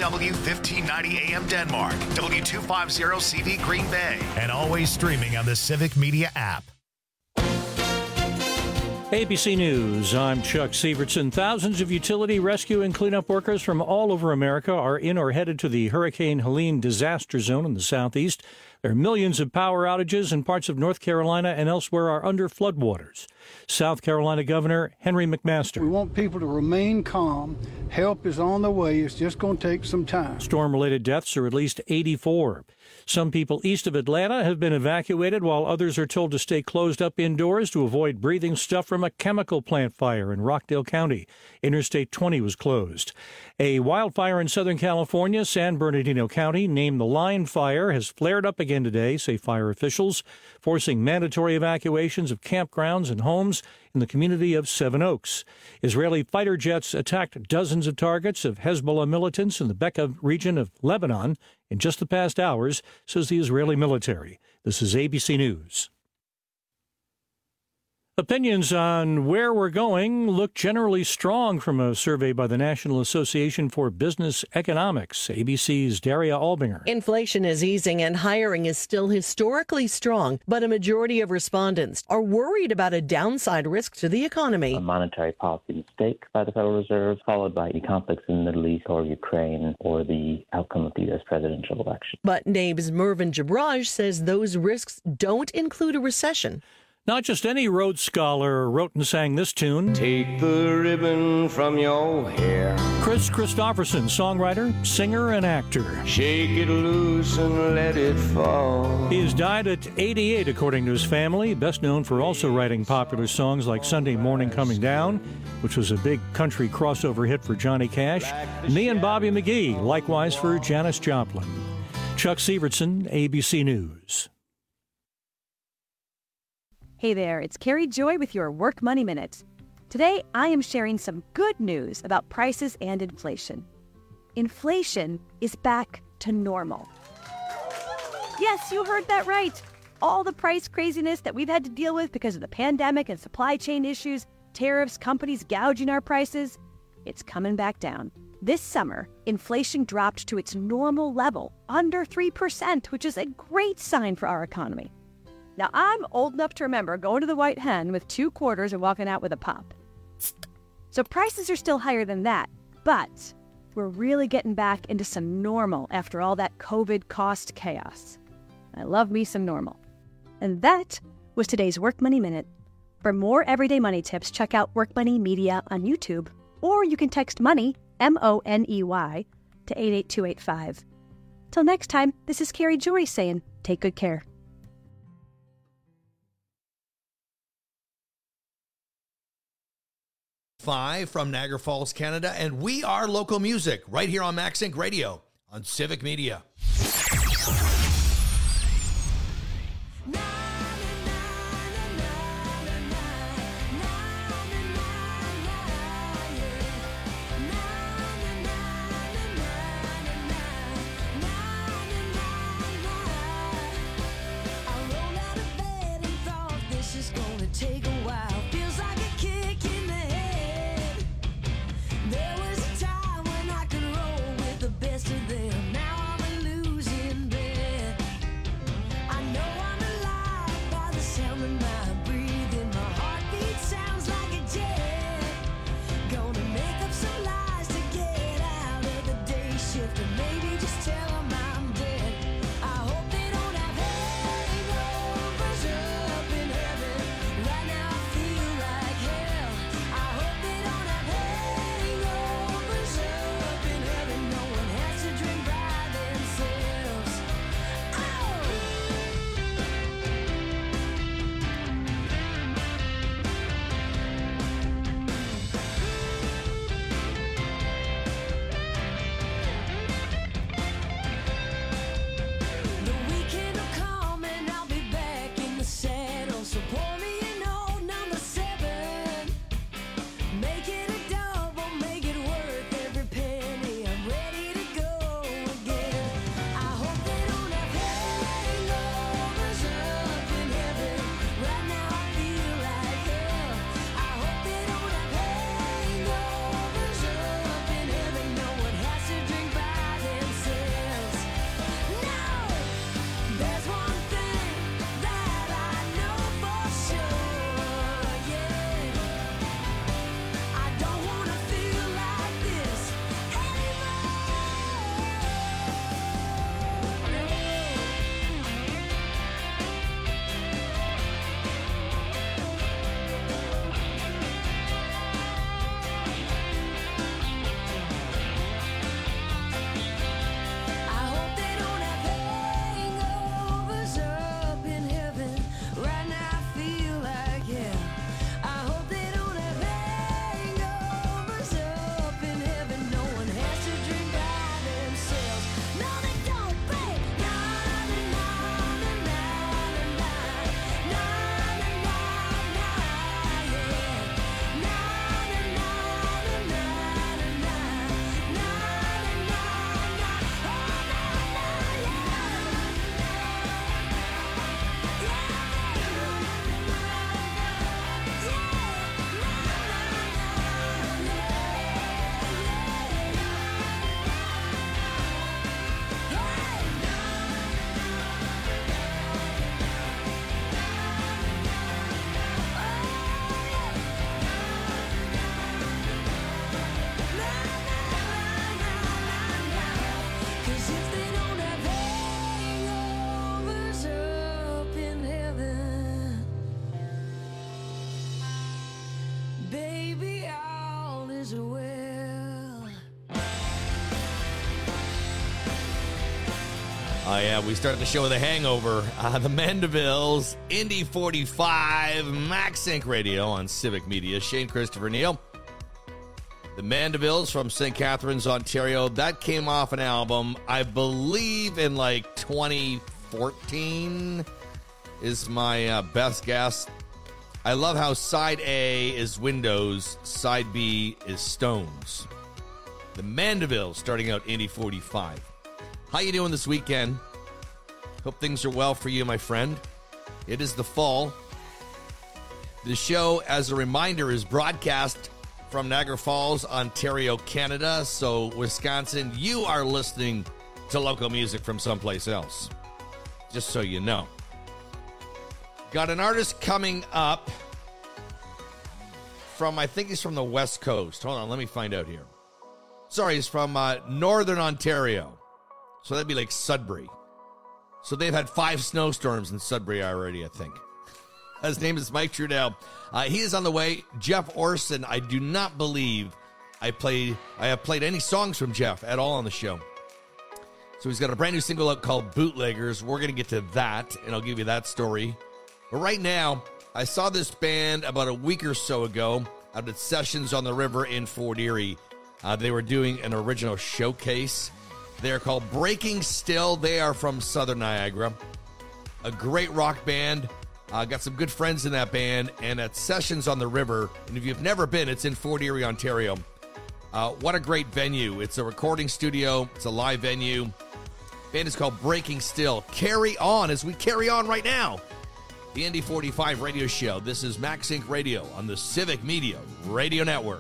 KW 1590 AM Denmark, W250CV Green Bay, and always streaming on the Civic Media app. ABC News, I'm Chuck Sievertson. Thousands of utility rescue and cleanup workers from all over America are in or headed to the Hurricane Helene disaster zone in the southeast. There are millions of power outages in parts of North Carolina and elsewhere are under floodwaters. South Carolina Governor Henry McMaster. We want people to remain calm. Help is on the way. It's just going to take some time. Storm-related deaths are at least 84. Some people east of Atlanta have been evacuated, while others are told to stay closed up indoors to avoid breathing stuff from a chemical plant fire in Rockdale County. Interstate 20 was closed. A wildfire in Southern California, San Bernardino County, named the Line Fire, has flared up again today, say fire officials, forcing mandatory evacuations of campgrounds and homes in the community of Seven Oaks. Israeli fighter jets attacked dozens of targets of Hezbollah militants in the Bekaa region of Lebanon in just the past hours, says the Israeli military. This is ABC News. Opinions on where we're going look generally strong from a survey by the National Association for Business Economics. ABC's Daria Albinger. Inflation is easing and hiring is still historically strong, but a majority of respondents are worried about a downside risk to the economy. A monetary policy mistake by the Federal Reserve, followed by the conflicts in the Middle East or Ukraine or the outcome of the U.S. presidential election. But NABE's Mervyn Jabraj says those risks don't include a recession. Not just any Rhodes Scholar wrote and sang this tune. Take the ribbon from your hair. Chris Christopherson, songwriter, singer, and actor. Shake it loose and let it fall. He has died at 88, according to his family, best known for also writing popular songs like Sunday Morning Coming Down, which was a big country crossover hit for Johnny Cash, Me and Bobby McGee, likewise for Janis Joplin. Chuck Sievertson, ABC News. Hey there, it's Carrie Joy with your Work Money Minute. Today, I am sharing some good news about prices and inflation. Inflation is back to normal. Yes, you heard that right. All the price craziness that we've had to deal with because of the pandemic and supply chain issues, tariffs, companies gouging our prices, it's coming back down. This summer, inflation dropped to its normal level, under 3%, which is a great sign for our economy. Now, I'm old enough to remember going to the White Hen with 2 quarters and walking out with a pop. So prices are still higher than that, but we're really getting back into some normal after all that COVID cost chaos. I love me some normal. And that was today's Work Money Minute. For more everyday money tips, check out Work Money Media on YouTube, or you can text MONEY, M-O-N-E-Y, to 88285. Till next time, this is Carrie Joy saying, take good care. From Niagara Falls, Canada, and we are local music right here on MaxSync Radio on Civic Media. There was a time when I could roll with the best of them. Now I'm a loser. Oh, yeah, we started the show with a hangover. The Mandevilles, Indy 45, Max Inc. Radio on Civic Media. Shane Christopher Neal. The Mandevilles from St. Catharines, Ontario. That came off an album, I believe, in like 2014 is my best guess. I love how side A is Windows, side B is Stones. The Mandevilles starting out Indy 45. How you doing this weekend? Hope things are well for you, my friend. It is the fall. The show, as a reminder, is broadcast from Niagara Falls, Ontario, Canada. So, Wisconsin, you are listening to local music from someplace else. Just so you know. Got an artist coming up from, I think he's from the West Coast. Hold on, let me find out here. Sorry, he's from Northern Ontario. So that'd be like Sudbury. So they've had 5 snowstorms in Sudbury already, I think. His name is Mike Trudell. He is on the way. Jeff Orson, I do not believe I have played any songs from Jeff at all on the show. So he's got a brand new single out called Bootleggers. We're going to get to that, and I'll give you that story. But right now, I saw this band about a week or so ago out at Sessions on the River in Fort Erie. They were doing an original showcase. They're called Breaking Still. They are from Southern Niagara. A great rock band. Got some good friends in that band. And at Sessions on the River, and if you've never been, it's in Fort Erie, Ontario. What a great venue. It's a recording studio. It's a live venue. Band is called Breaking Still. Carry on as we carry on right now. The Indy 45 radio show. This is Max Inc. Radio on the Civic Media Radio Network.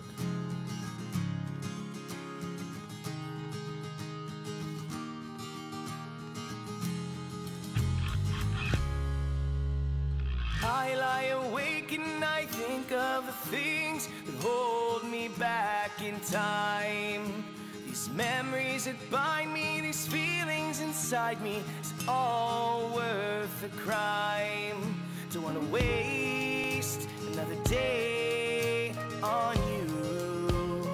I lie awake and I think of the things that hold me back in time. These memories that bind me, these feelings inside me, it's all worth the crime. Don't want to waste another day on you.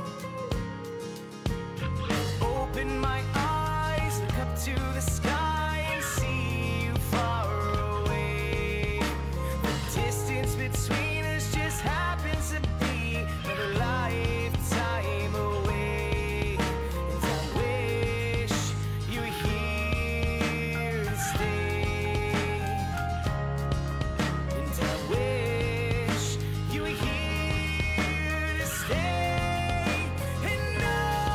Open my eyes, look up to the sky and see you far away. The distance between us just happens to be another lifetime away. And I wish you were here to stay. And I wish you were here to stay. And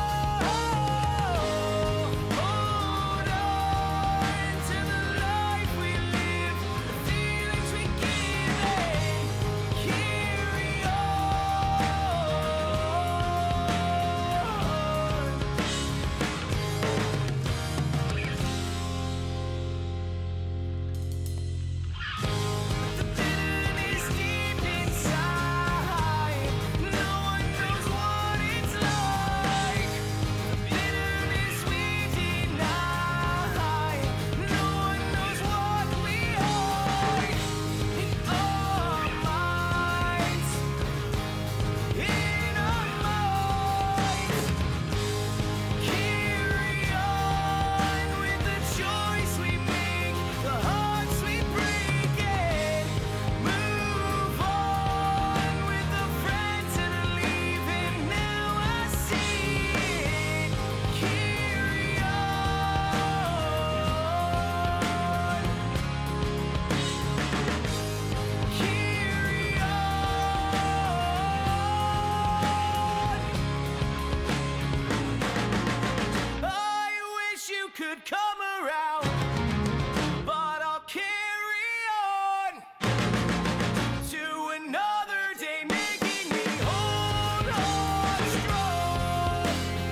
hold on to the life we live, the feelings we give, and carry on. The bitterness deep inside, no one knows what it's like. The bitterness we deny, no one knows what we hide in our minds. In our minds, carry on with the choice we make, the hearts we break, and move on with the friends that are leaving. Now I see it. Carry on. I wish you could come around, but I'll carry on to another day, making me hold on strong.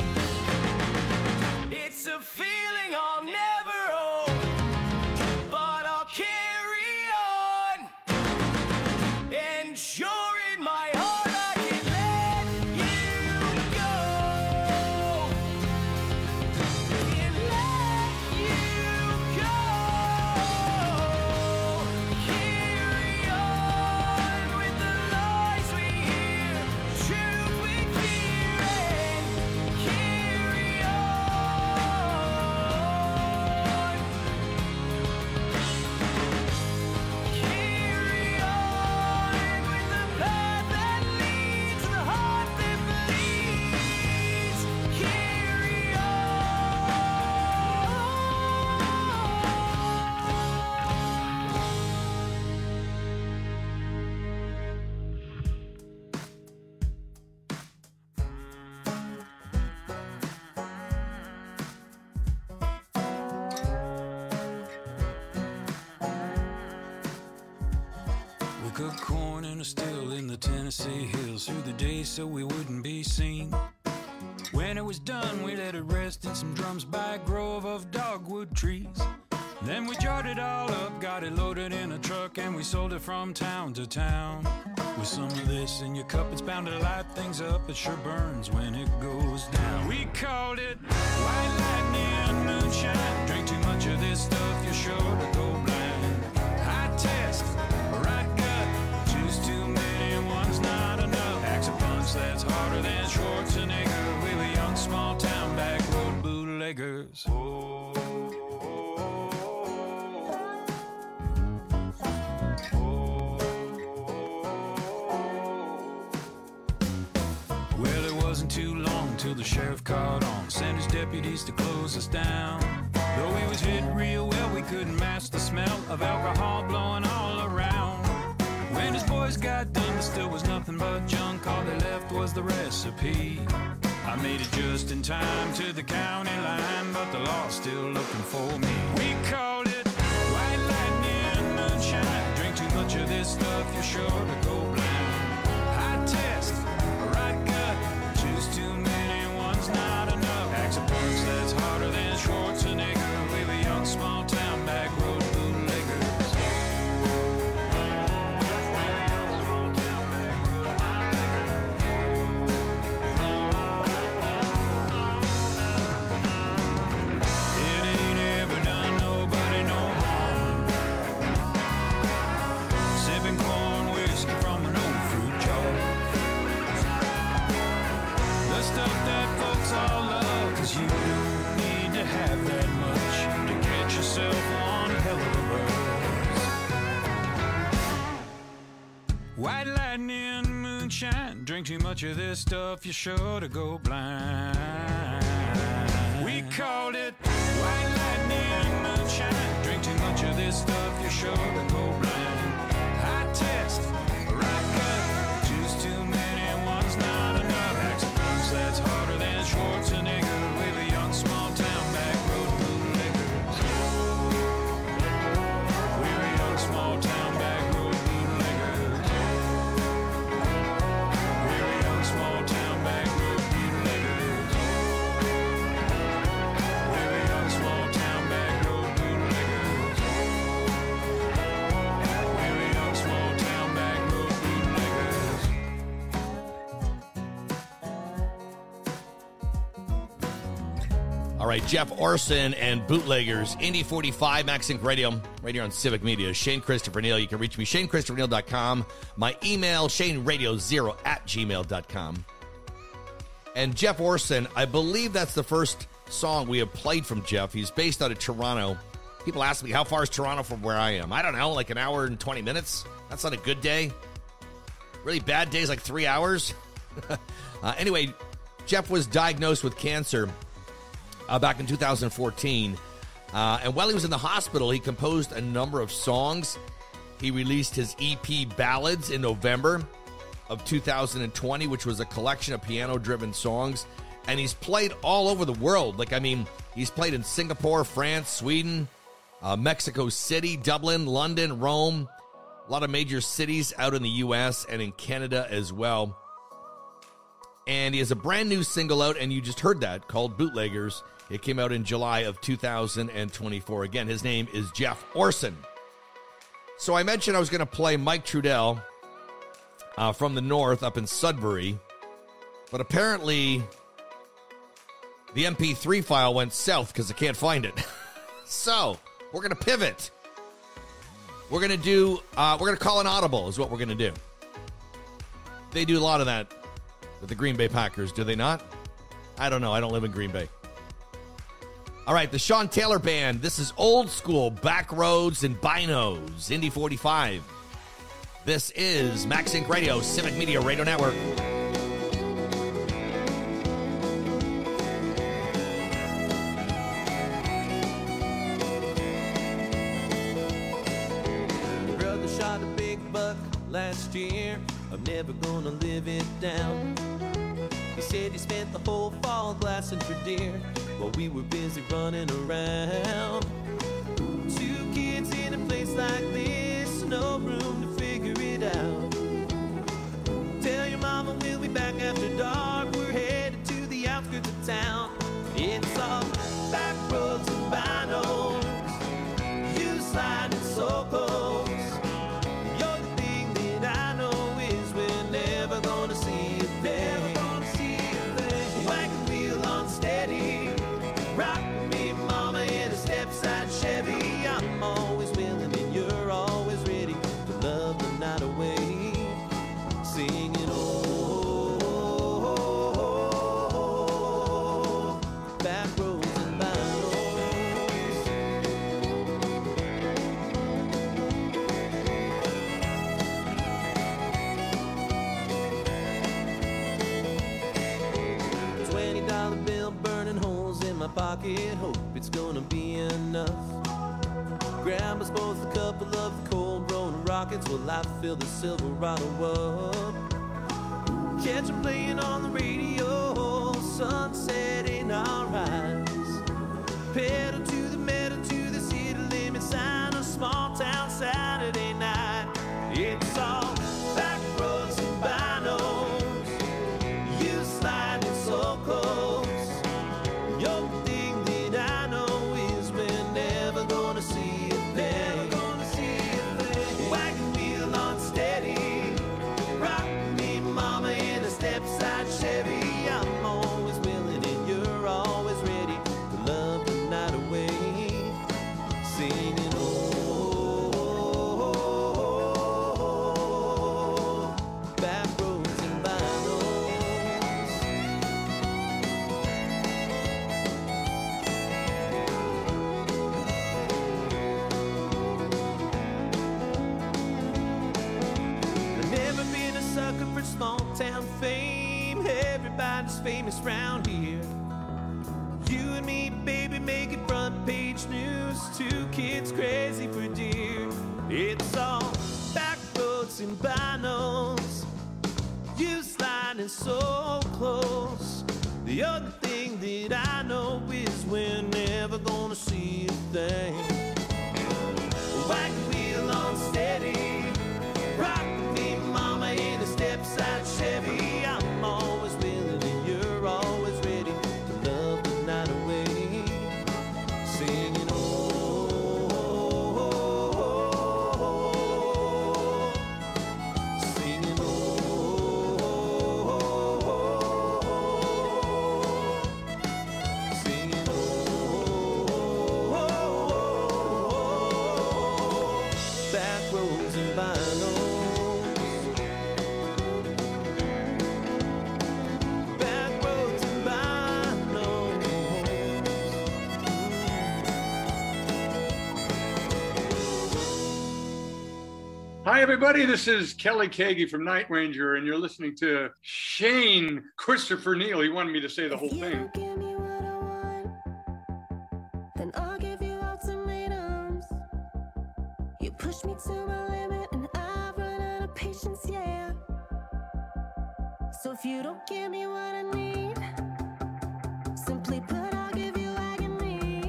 It's a feeling I'll never own, but I'll carry on. And sure in my heart I can let you go. And let you go. Carry on with the lies we hear, truth we fear, and carry on. cooked corn in a still in the Tennessee hills through the day so we wouldn't be seen. When it was done, we let it rest in some drums by a grove of dogwood trees. Then we jarred it all up, got it loaded in a truck, and we sold it from town to town. With some of this in your cup, it's bound to light things up. It sure burns when it goes down. We called it white lightning moonshine. Drink too much of this stuff, you're sure to go blind. High test, right gut, choose too many, one's not enough. Packs a punch that's harder than Schwarzenegger. We were young, small town, back road bootleggers. Too long till the sheriff caught on, sent his deputies to close us down. Though we was hit real well, we couldn't mask the smell of alcohol blowing all around. When his boys got done, there still was nothing but junk. All they left was the recipe. I made it just in time to the county line, but the law's still looking for me. We called it white lightning moonshine. Drink too much of this stuff, you're sure to go blind. High test, right gut, choose too many, one's not enough. Packs a punch that's harder than Schwarzenegger. We were young, small town, back road bootleggers. It ain't ever done nobody no harm. Sipping corn whiskey from an old fruit jar. The stuff that folks all love, 'cause you don't need to have that much to get yourself one hell of a buzz. White lightning moonshine, drink too much of this stuff, you're sure to go blind. We called it white lightning moonshine, drink too much of this stuff, you're sure to go blind. High test, right gut, choose too many, one's not enough. Packs a punch that's harder than Schwarzenegger. We were young, small town, back road bootleggers. We were young, small town, back road bootleggers. We were young, small town, back road bootleggers. We were young, small town, back road bootleggers. We were young, small town, back road bootleggers. All right, Jeff Orson and Bootleggers, Indy 45, Max Inc. Radio, right here on Civic Media. Shane Christopher Neal. You can reach me, ShaneChristopherNeal.com. My email, ShaneRadio0@gmail.com. And Jeff Orson, I believe that's the first song we have played from Jeff. He's based out of Toronto. People ask me, how far is Toronto from where I am? I don't know, like an hour and 20 minutes. That's not a good day. Really bad days, like 3 hours. Anyway, Jeff was diagnosed with cancer back in 2014. And while he was in the hospital, he composed a number of songs. He released his EP Ballads in November of 2020, which was a collection of piano-driven songs. And he's played all over the world. He's played in Singapore, France, Sweden, Mexico City, Dublin, London, Rome, a lot of major cities out in the U.S. and in Canada as well. And he has a brand new single out, and you just heard that, called Bootleggers. It came out in July of 2024. Again, his name is Jeff Orson. So I mentioned I was going to play Mike Trudell from the north up in Sudbury. But apparently the MP3 file went south because I can't find it. So we're going to pivot. We're going to call an audible is what we're going to do. They do a lot of that with the Green Bay Packers, do they not? I don't know. I don't live in Green Bay. All right, the Sean Taylor Band. This is old school, back roads and binos, Indy 45. This is Max Inc. Radio, Civic Media Radio Network. Brother shot a big buck last year. I'm never gonna live it down. He said he spent the whole fall glassing for deer while we were busy running around. 2 kids in a place like this, no room to figure it out. Tell your mama we'll be back after dark. We're headed to the outskirts of town. It's all back roads and vinyls. You sliding so close. You're the thing that I know is we're never gonna see a thing. Wagon wheel on steady. Rock me, mama, in a step-side Chevy. I'm always willing and you're always ready to love the night away. Singing, oh, back roads and vinyls. $20 bill burning holes in my pocket. Hope it's gonna be enough. Grab us both a couple of the cold rolling rockets while I fill the Silverado up. Catch 'em playing on the radio, sunset in our eyes. Pedal to the metal, to the city limit sign, a small town Saturday night. It's all back roads and vinyls. You sliding so close. Your thing that I know is we're never gonna see a thing. Wagon wheel on steady. Rock me, mama, in a step-side Chevy. I'm always willing and you're always ready to love the night away. Singing, oh, back roads and vinyls. I've never been a sucker for small town fame. Everybody's famous round here. You and me, baby, making front page news. Two kids crazy for deer. It's all back roads and vinyls. You sliding so close. The other thing that I know is we're never gonna see a thing. Wagon wheel on steady. Rock me, mama, in a step-side Chevy. I'm always willing and you're always ready to love the night away. Singing, oh, singing, oh, singing, oh, back roads and vinyls. Back roads and vinyls. Hi, everybody. This is Kelly Kagi from Night Ranger, and you're listening to Shane Christopher Neal. He wanted me to say the whole thing. Give me what I want, then I'll give you ultimatums. You push me to my limit, and I've run out of patience, yeah. So if you don't give me what I need, simply put, I'll give you agony.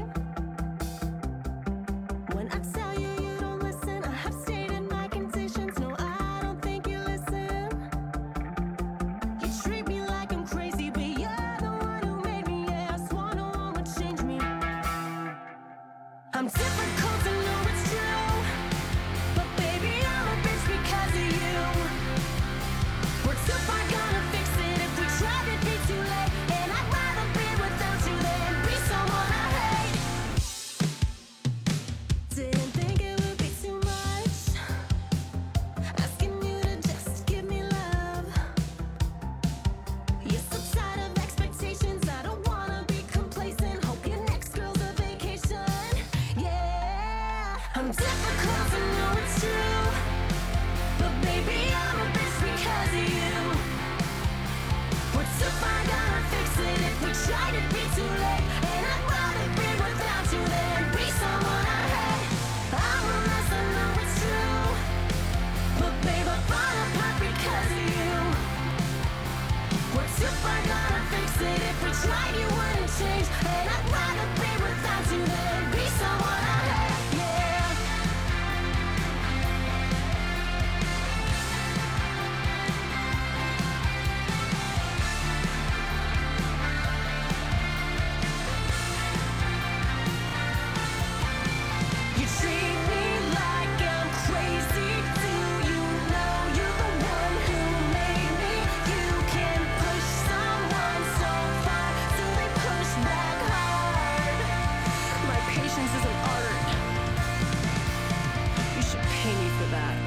When I tell you you don't listen, I have stated my conditions. No, I don't think you listen. You treat me like I'm crazy, but you're the one who made me. Yeah, I swore no one would change me. I'm difficult to know it's true, but baby, I'm a bitch because of you. We're too far gonna fix it if we try to be too late. And I'd rather be without you than be someone I hate. Didn't think it would be too much, asking you to just give me love. You're so tired of expectations, I don't wanna be complacent. Hope your next girl's a vacation, yeah. patience isn't art. You should pay me for that.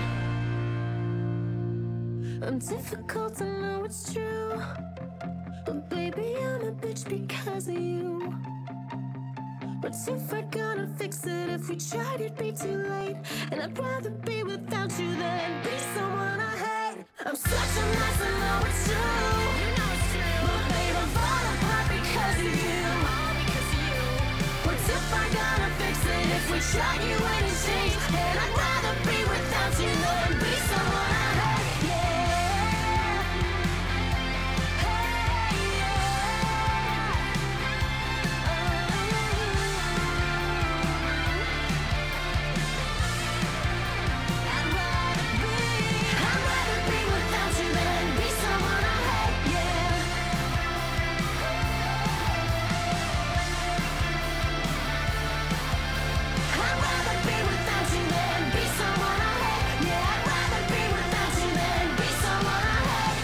I'm difficult to know it's true, but baby, I'm a bitch because of you. But if we're gonna fix it, if we tried, it'd be too late. And I'd rather be without you than be someone I hate. I'm such a mess, I know it's true. But babe, I'm falling apart because of you. What if I gotta fix it, if we try, you wouldn't change. And I'd rather be without you than be someone I hate. Yeah. Hey, yeah. I'd rather be without you than be someone I hate. Yeah. I'd rather be without you than be someone I hate. Yeah, I'd rather be without you than be someone I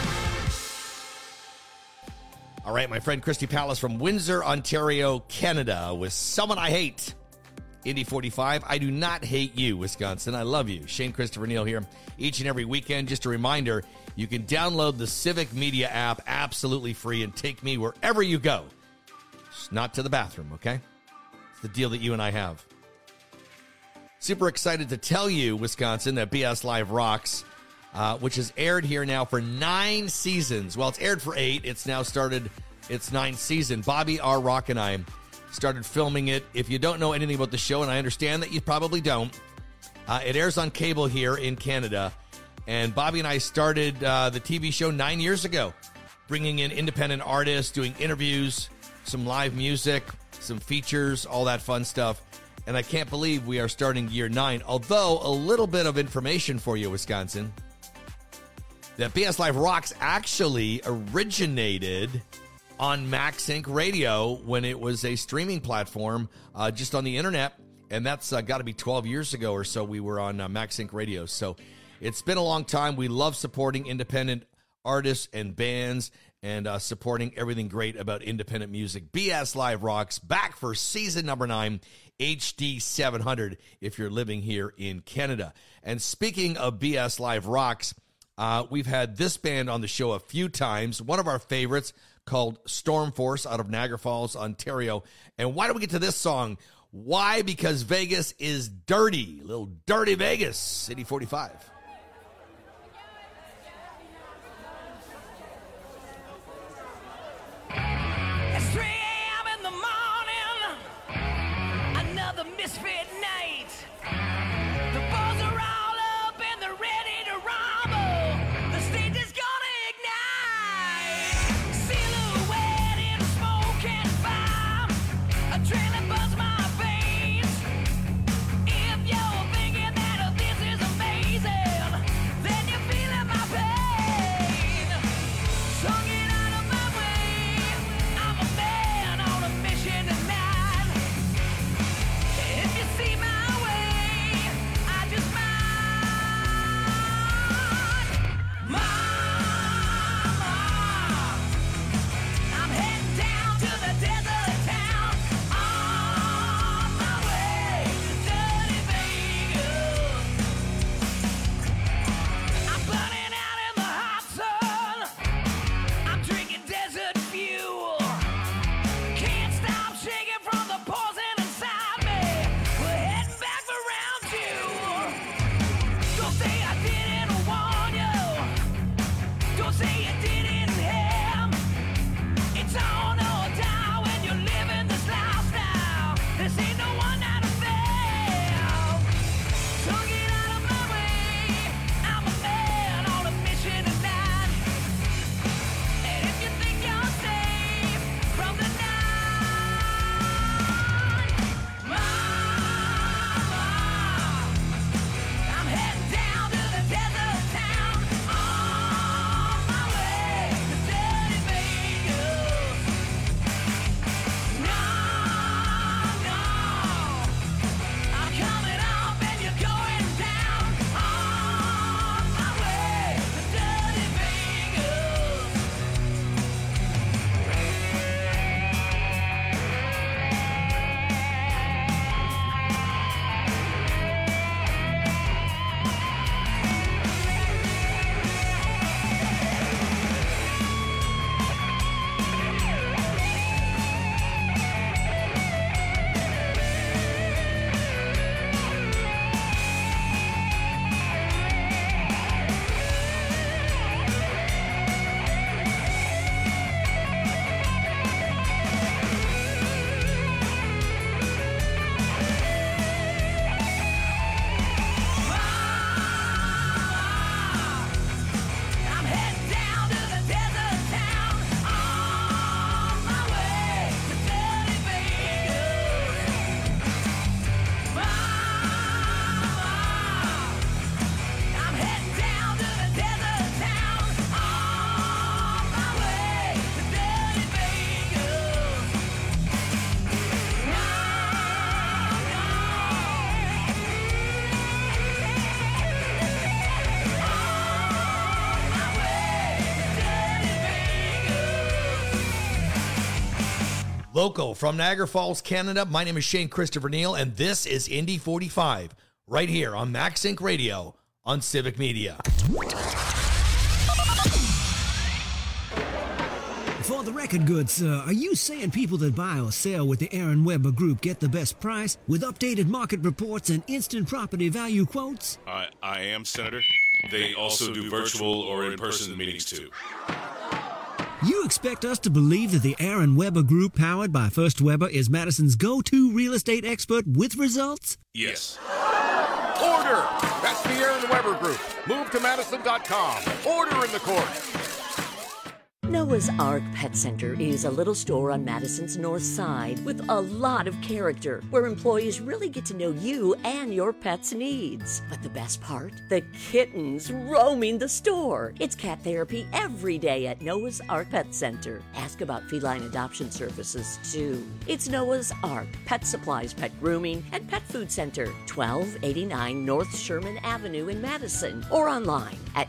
hate. All right, my friend Christy Palace from Windsor, Ontario, Canada, with Someone I Hate. Indy 45, I do not hate you, Wisconsin. I love you. Shane Christopher Neal here each and every weekend. Just a reminder, you can download the Civic Media app absolutely free and take me wherever you go. Just not to the bathroom, okay? It's the deal that you and I have. Super excited to tell you, Wisconsin, that BS Live Rocks, which has aired here now for 9 seasons. Well, it's aired for 8. It's now started its 9th season. Bobby R. Rock and I started filming it. If you don't know anything about the show, and I understand that you probably don't, it airs on cable here in Canada. And Bobby and I started the TV show 9 years ago, bringing in independent artists, doing interviews, some live music, some features, all that fun stuff. And I can't believe we are starting year 9. Although, a little bit of information for you, Wisconsin, that BS Live Rocks actually originated on Max Inc. Radio when it was a streaming platform just on the internet. And that's got to be 12 years ago or so we were on Max Inc. Radio. So it's been a long time. We love supporting independent artists and bands and supporting everything great about independent music. BS Live Rocks back for season number 9, HD 700 if you're living here in Canada. And speaking of BS Live Rocks, we've had this band on the show a few times. One of our favorites called Storm Force out of Niagara Falls, Ontario. And why don't we get to this song? Why? Because Vegas is dirty. Little dirty Vegas, City 45. It's 3 a.m. in the morning, another misfit night. The balls are all up and they're ready to rumble. The stage is gonna ignite. Silhouette in smoke and fire, adrenaline buzz my veins. If you're thinking that this is amazing, then you're feeling my pain. Sung it out of my way. I'm a man on a mission tonight. If you see my way, local from Niagara Falls, Canada. My name is Shane Christopher Neal, and this is Indy 45, right here on Max Inc. Radio on Civic Media. For the record goods, sir, are you saying people that buy or sell with the Aaron Weber Group get the best price with updated market reports and instant property value quotes? I am, Senator. They also do virtual or in-person meetings, too. You expect us to believe that the Aaron Weber Group, powered by First Weber, is Madison's go-to real estate expert with results? Yes. Order! That's the Aaron Weber Group. Move to Madison.com. Order in the court. Noah's Ark Pet Center is a little store on Madison's north side with a lot of character, where employees really get to know you and your pet's needs. But the best part? The kittens roaming the store. It's cat therapy every day at Noah's Ark Pet Center. Ask about feline adoption services, too. It's Noah's Ark Pet Supplies, Pet Grooming, and Pet Food Center, 1289 North Sherman Avenue in Madison, or online at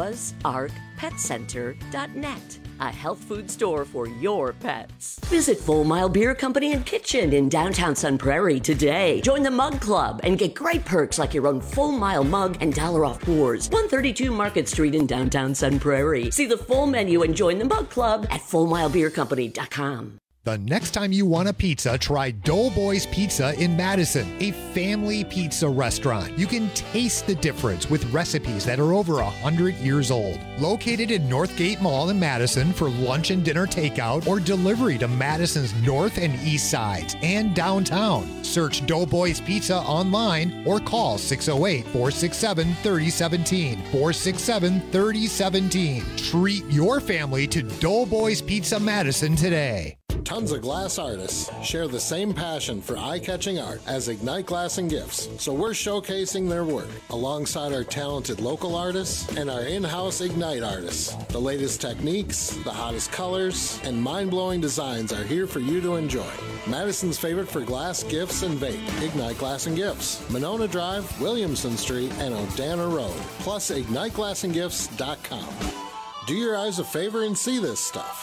noahsarkpetcenter.net. A health food store for your pets. Visit Full Mile Beer Company and Kitchen in downtown Sun Prairie today. Join the Mug Club and get great perks like your own Full Mile mug and $1 off pours. 132 Market Street in downtown Sun Prairie. See the full menu and join the Mug Club at FullMileBeerCompany.com. The next time you want a pizza, try Doughboys Pizza in Madison, a family pizza restaurant. You can taste the difference with recipes that are over 100 years old. Located in Northgate Mall in Madison for lunch and dinner takeout or delivery to Madison's north and east sides and downtown. Search Doughboys Pizza online or call 608-467-3017. 467-3017. Treat your family to Doughboys Pizza Madison today. Tons of glass artists share the same passion for eye-catching art as Ignite Glass and Gifts, so we're showcasing their work alongside our talented local artists and our in-house Ignite artists. The latest techniques, the hottest colors, and mind-blowing designs are here for you to enjoy. Madison's favorite for glass, gifts, and vape, Ignite Glass and Gifts, Monona Drive, Williamson Street, and Odana Road, plus IgniteGlassandGifts.com. Do your eyes a favor and see this stuff.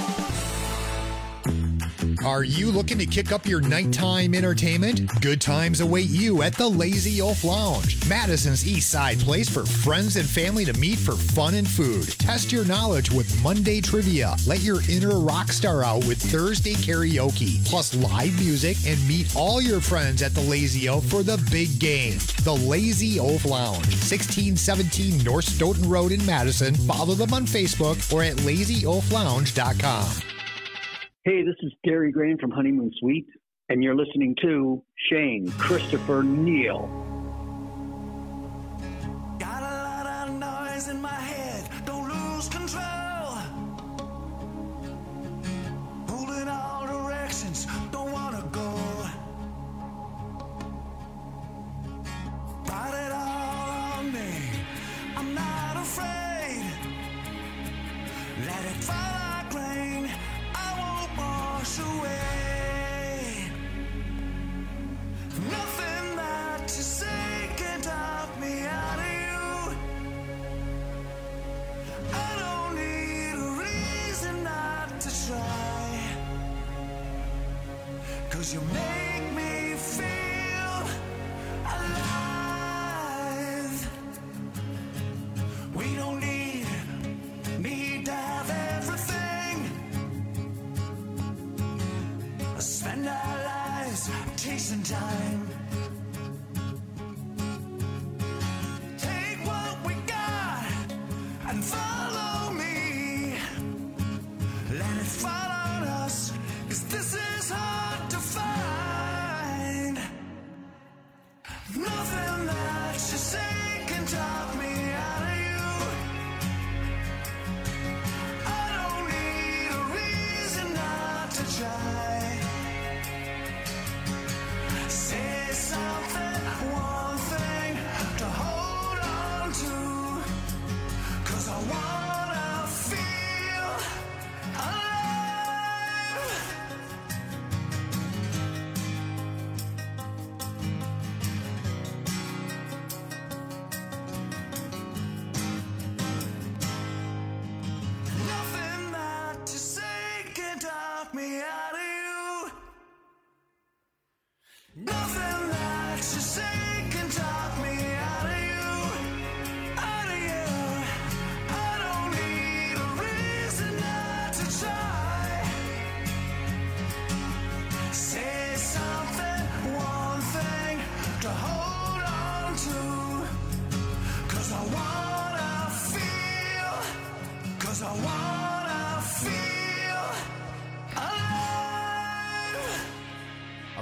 Are you looking to kick up your nighttime entertainment? Good times await you at the Lazy Oaf Lounge, Madison's East Side place for friends and family to meet for fun and food. Test your knowledge with Monday trivia. Let your inner rock star out with Thursday karaoke, plus live music, and meet all your friends at the Lazy Oaf for the big game. The Lazy Oaf Lounge, 1617 North Stoughton Road in Madison. Follow them on Facebook or at lazyoaflounge.com. Hey, this is Gary Grain from Honeymoon Suite, and you're listening to Shane Christopher Neal. Got a lot of noise in my head, don't lose control. Pulling all directions, don't wanna go. Brought it all on me, I'm not afraid. Let it fall like rain, wash away. Nothing that you say can talk me out of you. I don't need a reason not to try, 'cause you make me feel alive. We don't need to have everything. Spend our lives chasing time. Take what we got and follow me. Let it fall on us, 'cause this is hard to find. Nothing that you say can talk me out of you. I don't need a reason not to try. Say something.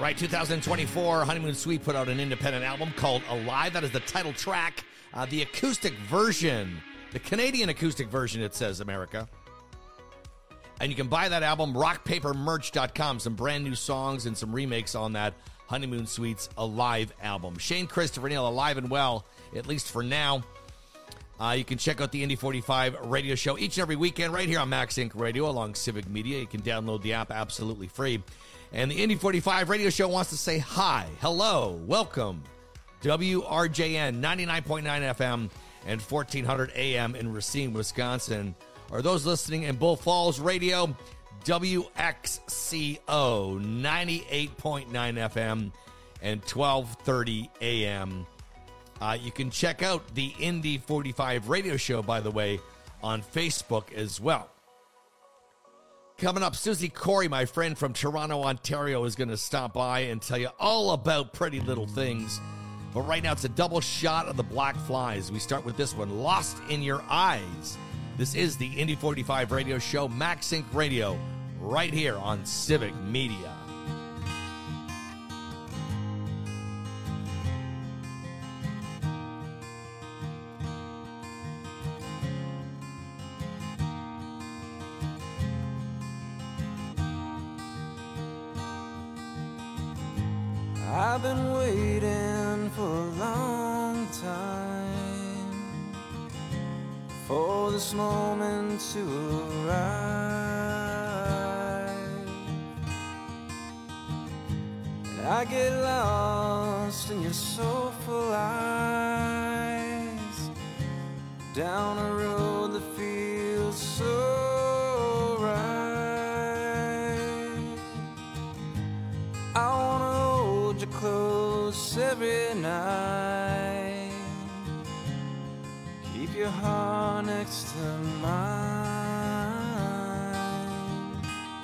Right, 2024, Honeymoon Suite put out an independent album called Alive. That is the title track, the acoustic version, the Canadian acoustic version, it says, America. And you can buy that album, rockpapermerch.com. Some brand new songs and some remakes on that Honeymoon Suite's Alive album. Shane Christopher Neal, alive and well, at least for now. You can check out the Indy 45 radio show each and every weekend right here on Max Inc. Radio along Civic Media. You can download the app absolutely free. And the Indy 45 radio show wants to say hi, hello, welcome. WRJN 99.9 FM and 1400 AM in Racine, Wisconsin. Or those listening in Bull Falls Radio, WXCO 98.9 FM and 1230 AM. You can check out the Indy 45 radio show, by the way, on Facebook as well. Coming up, Susie Corey, my friend from Toronto, Ontario, is going to stop by and tell you all about Pretty Little Things. But right now, it's a double shot of the Black Flies. We start with this one, Lost in Your Eyes. This is the Indy 45 radio show, Max Inc. Radio, right here on Civic Media. I've been waiting for a long time for this moment to arrive. And I get lost in your soulful eyes, down a road that feels so right. I wanna hold you close every night, keep your heart next to mine,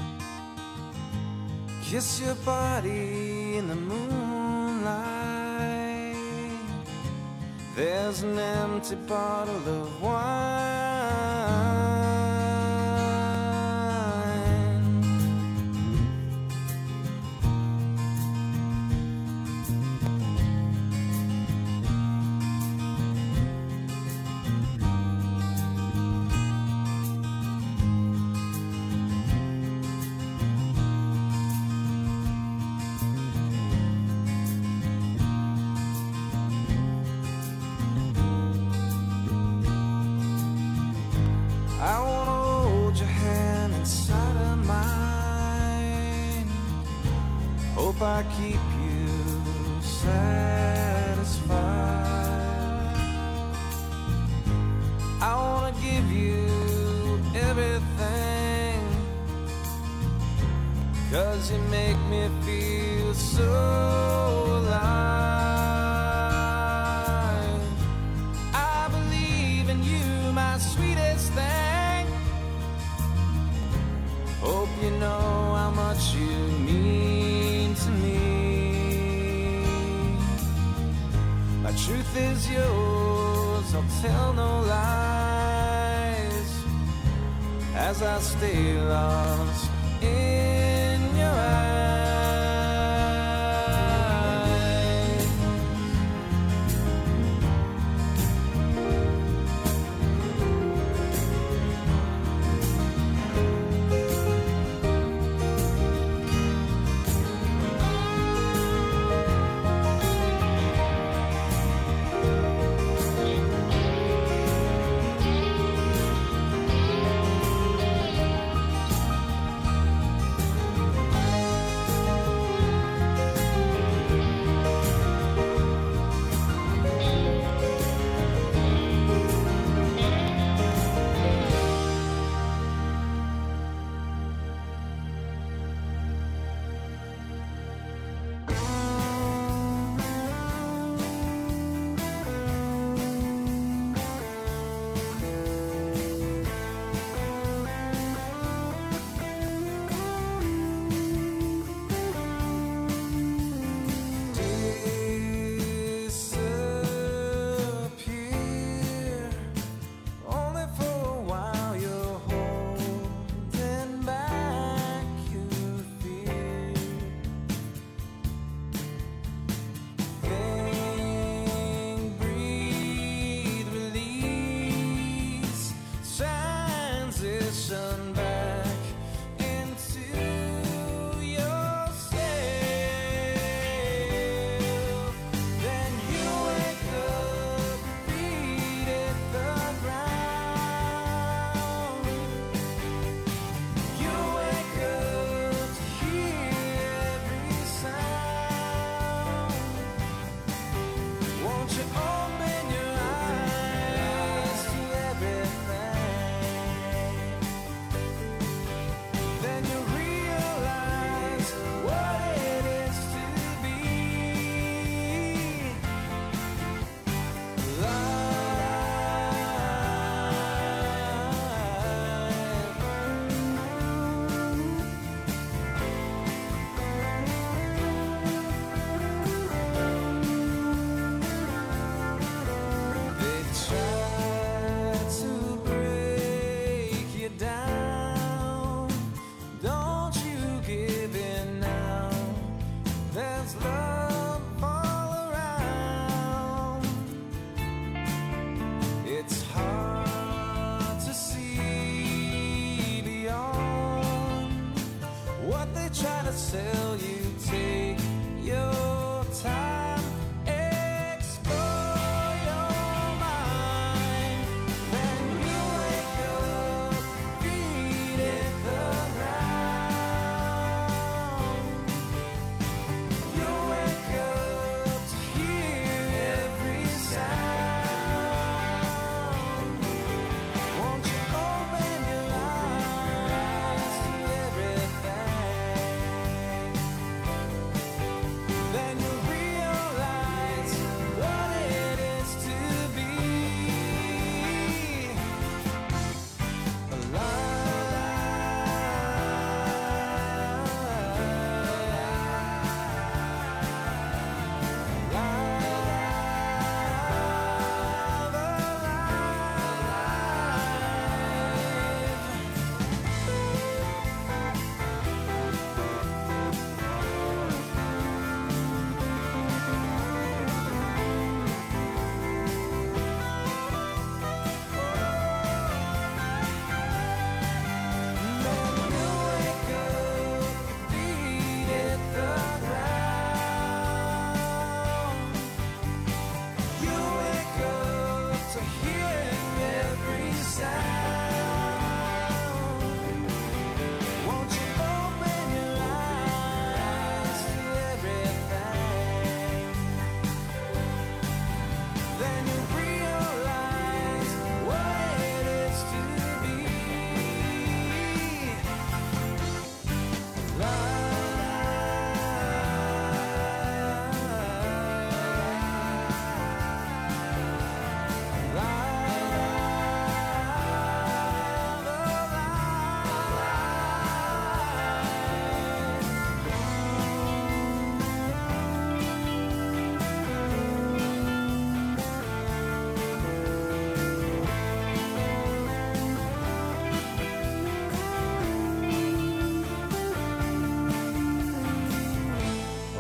kiss your body in the moonlight. There's an empty bottle of wine. I wanna hold your hand inside of mine, hope I keep you satisfied. I wanna give you everything, 'cause you make me feel so alive. I believe in you, my sweetest thing. Hope you know how much you mean to me. My truth is yours, I'll tell no lies, as I stay lost in your eyes.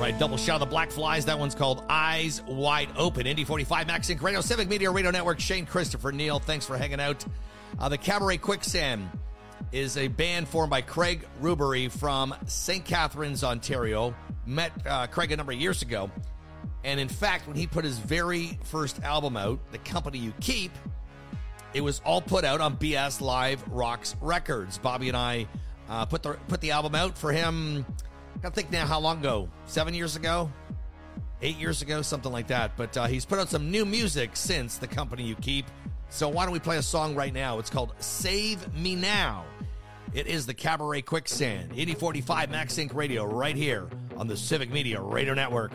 right, double shot of the Black Flies. That one's called Eyes Wide Open. Indy 45, Max Inc. Radio, Civic Media Radio Network. Shane, Christopher, Neil, thanks for hanging out. The Cabaret Quicksand is a band formed by Craig Rubery from St. Catharines, Ontario. Met Craig a number of years ago. And in fact, when he put his very first album out, The Company You Keep, it was all put out on BS Live Rocks Records. Bobby and I put the album out for him. I gotta think now, how long ago? 7 years ago? 8 years ago? Something like that. But he's put out some new music since The Company You Keep. So why don't we play a song right now? It's called Save Me Now. It is the Cabaret Quicksand. 8045 Max Inc. Radio right here on the Civic Media Radio Network.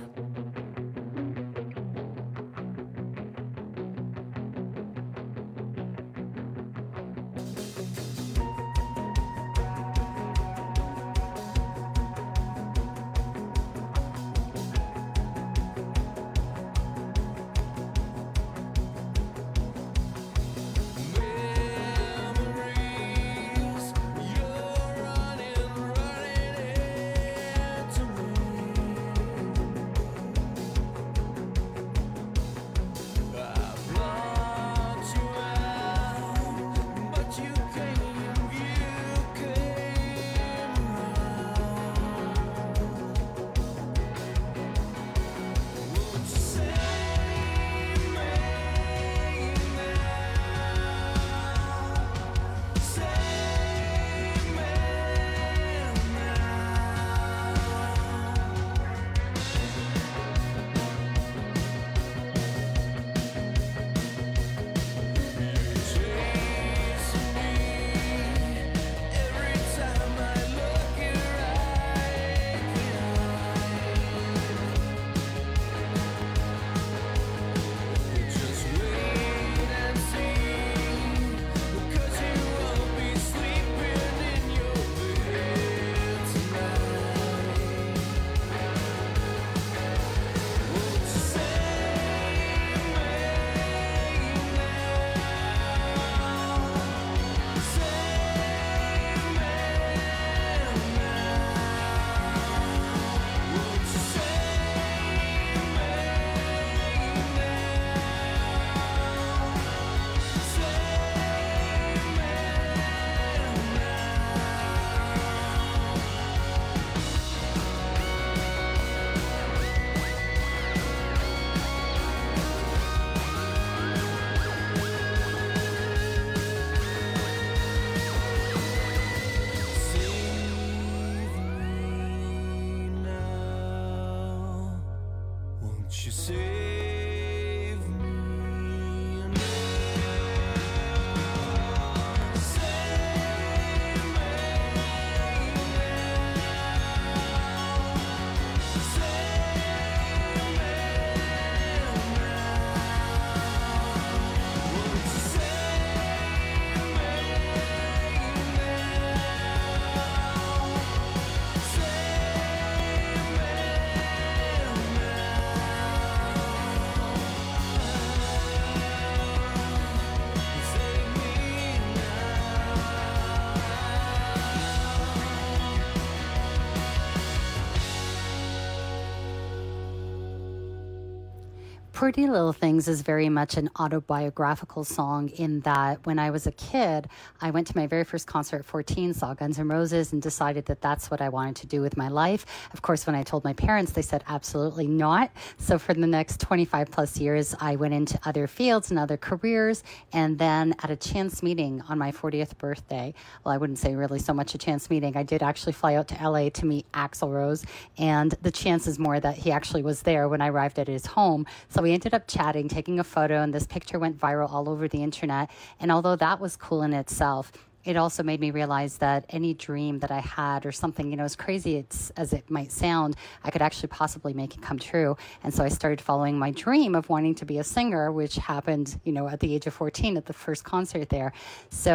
Pretty Little Things is very much an autobiographical song in that when I was a kid, I went to my very first concert at 14, saw Guns N' Roses, and decided that that's what I wanted to do with my life. Of course, when I told my parents, they said absolutely not. So for the next 25 plus years, I went into other fields and other careers. And then at a chance meeting on my 40th birthday, well, I wouldn't say really so much a chance meeting. I did actually fly out to LA to meet Axl Rose. And the chance is more that he actually was there when I arrived at his home. So we ended up chatting, taking a photo, and this picture went viral all over the internet. And although that was cool in itself, it also made me realize that any dream that I had or something, you know, as crazy as it might sound, I could actually possibly make it come true. And so I started following my dream of wanting to be a singer, which happened, you know, at the age of 14 at the first concert there. So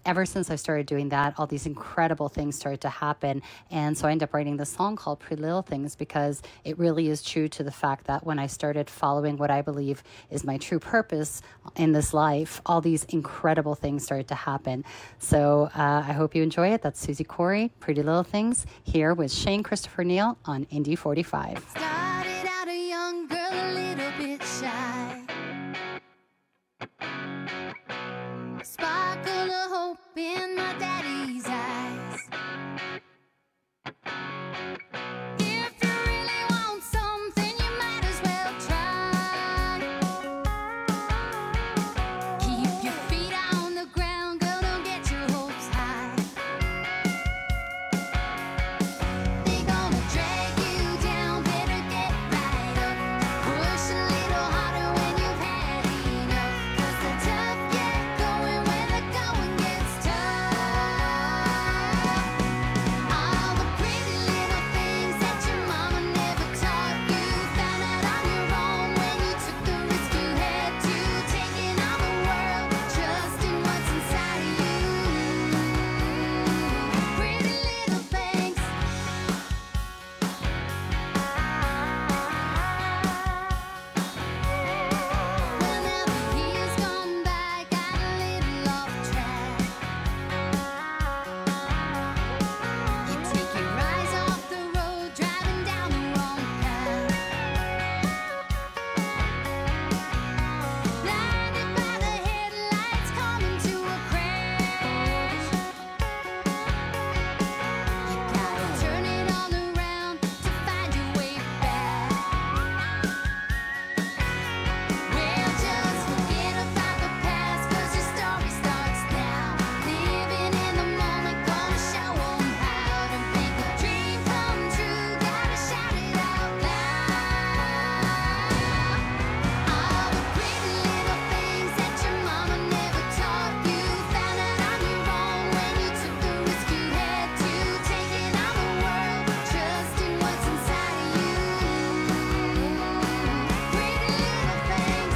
ever since I started doing that, all these incredible things started to happen. And so I ended up writing this song called Pretty Little Things, because it really is true to the fact that when I started following what I believe is my true purpose in this life, all these incredible things started to happen. So I hope you enjoy it. That's Susie Corey, Pretty Little Things, here with Shane Christopher Neal on Indy 45. Started out a young girl, a little bit shy. Sparkle of hope in my daddy's eyes. If you really want something, you might as well try. Keep your feet on the ground, girl, don't get your hopes high. They gonna drag you down, better get right up. Push a little harder when you've had enough. 'Cause the tough get going when the going gets tough. All the pretty little things that your mama never taught you, found out on your own when you took the risk you had to. Taking on the world, trusting what's inside of you. Pretty little things. Well, now the years gone by, got a little off track. You take your eyes off the road, driving down the wrong path. Blinded by the headlights, coming to a crash. You gotta turn it all around to find your way back. Well, just forget about the past, 'cause your story starts now. Living in the moment, gonna show 'em how to make a dream come true. Gotta shout it out loud. All the pretty little things that your mama never taught you, found out on your own when you took the risk you had to. Taking on the world, trusting what's inside of you. Pretty little things.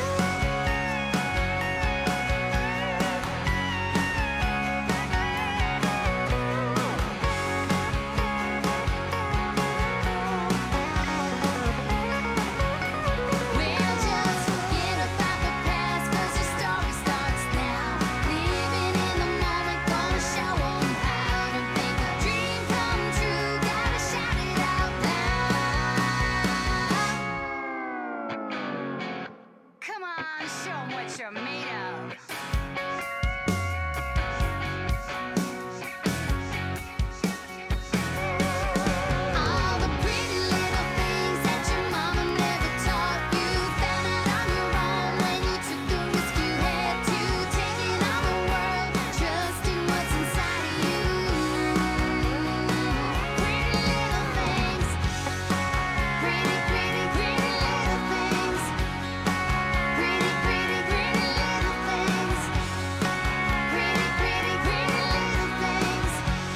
Well, just forget about the past, 'cause your story starts now. Living in the moment, gonna show 'em how to make a dream come true. Gotta shout it out loud. Come on, show 'em what you're made of. All the pretty little things that your mama never taught you, found out on your own when you took the risk you had to. Taking on the world, trusting what's inside of you. Pretty little things. Pretty, pretty, pretty little things. Pretty, pretty, pretty little things. Pretty, pretty, pretty little things.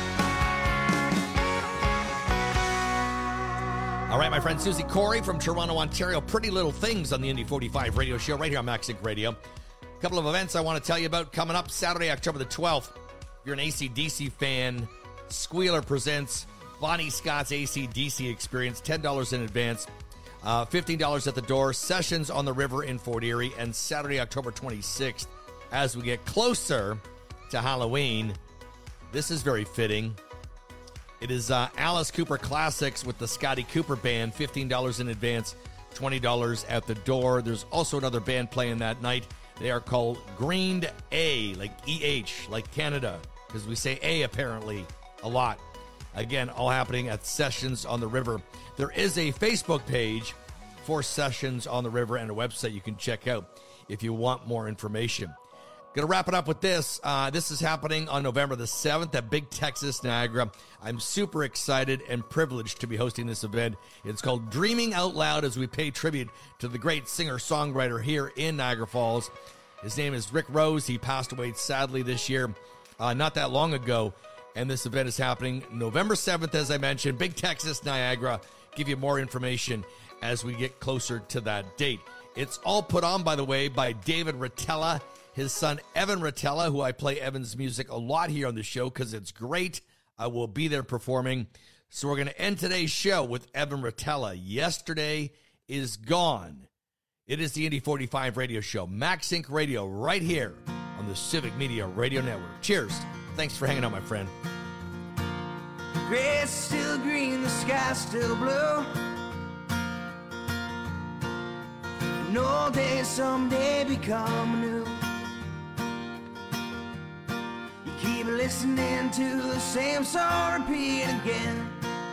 All right, my friend Susie Corey from Toronto, Ontario. Pretty Little Things on the Indy 45 radio show right here on Max Inc. Radio. A couple of events I want to tell you about coming up Saturday, October the 12th. If you're an AC/DC fan, Squealer presents Bonnie Scott's AC/DC Experience, $10 in advance, $15 at the door, Sessions on the River in Fort Erie, and Saturday, October 26th. As we get closer to Halloween, this is very fitting. It is Alice Cooper Classics with the Scotty Cooper Band, $15 in advance, $20 at the door. There's also another band playing that night. They are called Green A, like EH, like Canada, because we say A apparently a lot. Again, all happening at Sessions on the River. There is a Facebook page for Sessions on the River and a website you can check out if you want more information. Going to wrap it up with this. This is happening on November the 7th at Big Texas, Niagara. I'm super excited and privileged to be hosting this event. It's called Dreaming Out Loud, as we pay tribute to the great singer-songwriter here in Niagara Falls. His name is Rick Rose. He passed away sadly this year, not that long ago. And this event is happening November 7th, as I mentioned, Big Texas, Niagara. Give you more information as we get closer to that date. It's all put on, by the way, by David Rotella his son, Evan Rotella, who I play Evan's music a lot here on the show because it's great. I will be there performing. So we're going to end today's show with Evan Rotella. Yesterday is gone. It is the Indy 45 radio show, Max Inc. Radio, right here on the Civic Media Radio Network. Cheers. Thanks for hanging out, my friend. Grass still green, the sky still blue. And all day someday become new. You keep listening to the same song repeat again.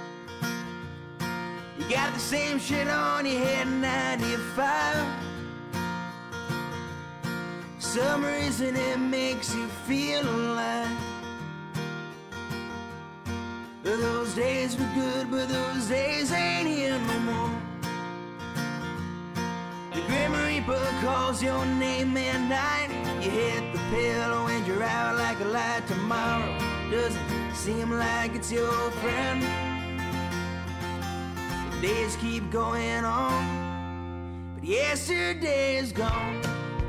You got the same shit on your head in 95. For some reason it makes you feel alive. Those days were good, but those days ain't here no more. The Grim Reaper calls your name at night. You hit the pillow and you're out like a light. Tomorrow doesn't seem like it's your friend. The days keep going on, but yesterday is gone.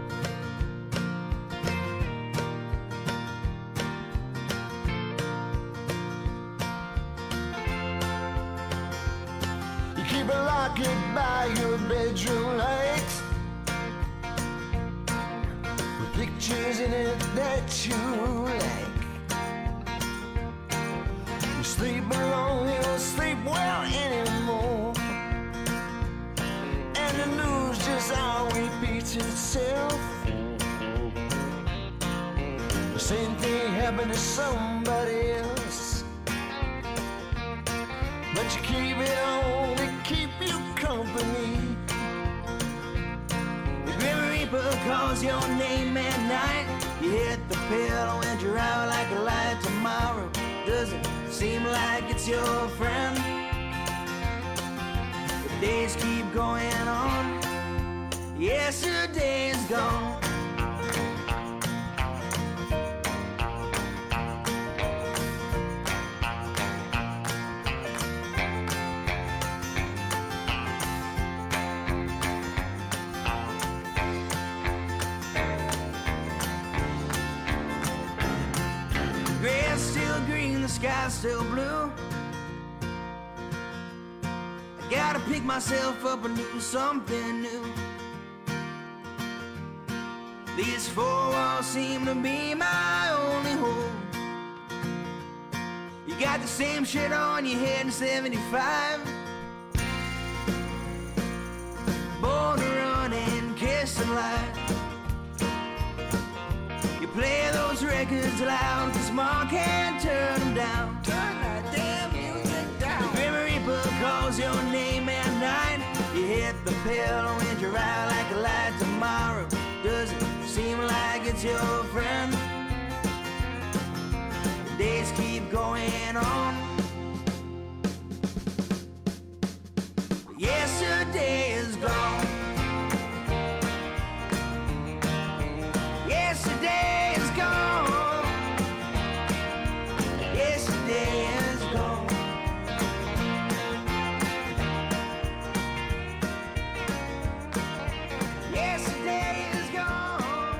Keep a locket by your bedroom light with pictures in it that you like. You sleep alone, you don't sleep well anymore, and the news just all repeats itself. The same thing happened to somebody else, but you keep it on to keep you company. The Grim Reaper calls your name at night. You hit the pillow and you're out like a light. Tomorrow doesn't seem like it's your friend. The days keep going on. Yesterday is gone. Grass still green, the sky's still blue. I gotta pick myself up and do something new. These four walls seem to be my only home. You got the same shit on your head in 75. Born to run and kiss the light. You play those records loud, cause mom can't turn them down. Turn that damn music down. The Grim Reaper calls your name at night. You hit the pillow and you're out like a light. Tomorrow doesn't seem like it's your friend. The days keep going on. Yesterday is gone. Yesterday is gone. Yesterday is gone. Yesterday is gone.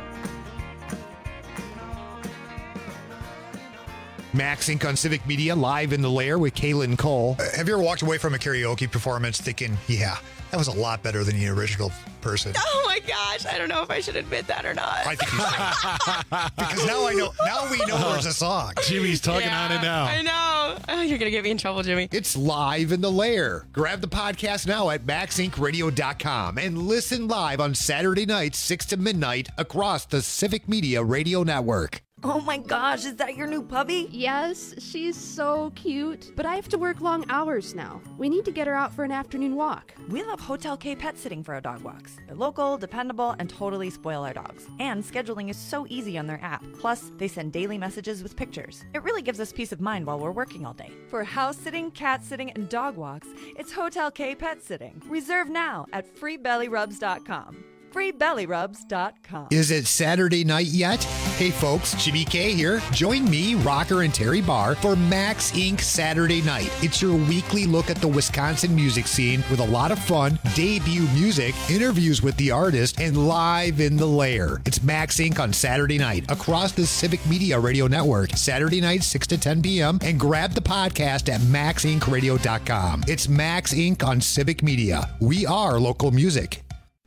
Max Inc. on Civic Media, live in the lair with Kaylin Cole. Have you ever walked away from a karaoke performance thinking, yeah, that was a lot better than the original person? Oh my gosh, I don't know if I should admit that or not. I think you should. Because now we know there's a song. Jimmy's talking on it now. I know. Oh, you're going to get me in trouble, Jimmy. It's live in the lair. Grab the podcast now at maxincradio.com and listen live on Saturday nights, 6 to midnight across the Civic Media Radio Network. Oh my gosh, is that your new puppy? Yes, she's so cute. But I have to work long hours now. We need to get her out for an afternoon walk. We love Hotel K Pet Sitting for our dog walks. They're local, dependable, and totally spoil our dogs. And scheduling is so easy on their app. Plus, they send daily messages with pictures. It really gives us peace of mind while we're working all day. For house sitting, cat sitting, and dog walks, it's Hotel K Pet Sitting. Reserve now at freebellyrubs.com. freebellyrubs.com. Is it Saturday night yet? Hey folks, Jimmy K here. Join me, Rocker, and Terry Barr for Max Inc. Saturday Night. It's your weekly look at the Wisconsin music scene with a lot of fun, debut music, interviews with the artist, and live in the lair. It's Max Inc. on Saturday night across the Civic Media Radio Network. Saturday night, 6 to 10 p.m. And grab the podcast at maxincradio.com. It's Max Inc. on Civic Media. We are local music.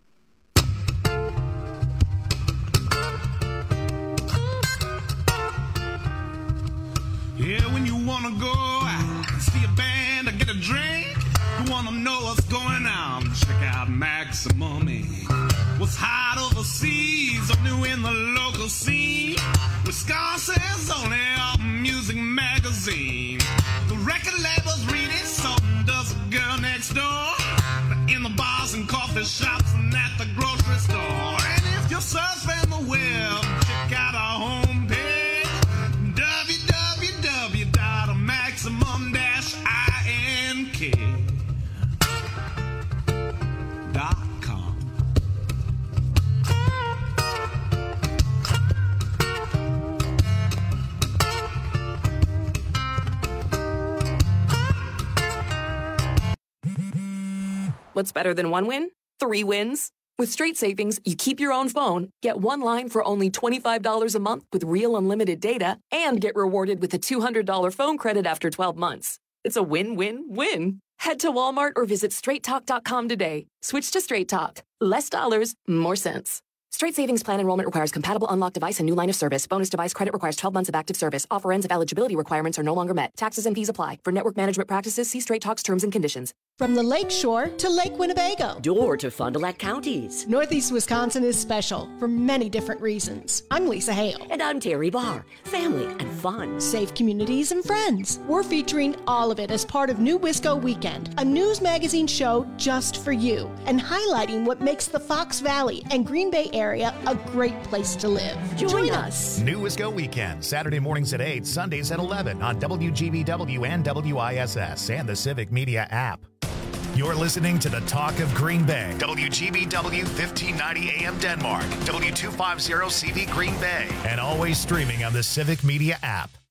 Yeah, when you wanna go out, see a band or get a drink, you wanna know what's going on, check out Maximum Inc. What's hot overseas, or new in the local scene, Wisconsin's only music magazine. The record labels read it, so does the girl next door. In the bars and coffee shops and at the grocery store. And if you're surfing the web, check out our homepage, www.maximum-ink.com. What's better than one win? 3 wins. With Straight Savings, you keep your own phone, get one line for only $25 a month with real unlimited data, and get rewarded with a $200 phone credit after 12 months. It's a win-win-win. Head to Walmart or visit straighttalk.com today. Switch to Straight Talk. Less dollars, more sense. Straight Savings Plan enrollment requires compatible unlocked device and new line of service. Bonus device credit requires 12 months of active service. Offer ends if eligibility requirements are no longer met. Taxes and fees apply. For network management practices, see Straight Talk's terms and conditions. From the Lake Shore to Lake Winnebago. Door to Fond du Lac counties. Northeast Wisconsin is special for many different reasons. I'm Lisa Hale. And I'm Terry Barr. Family and fun. Safe communities and friends. We're featuring all of it as part of New Wisco Weekend, a news magazine show just for you, and highlighting what makes the Fox Valley and Green Bay area a great place to live. Join us. New Wisco Weekend, Saturday mornings at 8, Sundays at 11 on WGBW and WISS and the Civic Media app. You're listening to the Talk of Green Bay. WGBW 1590 AM Denmark. W250 CV Green Bay. And always streaming on the Civic Media app.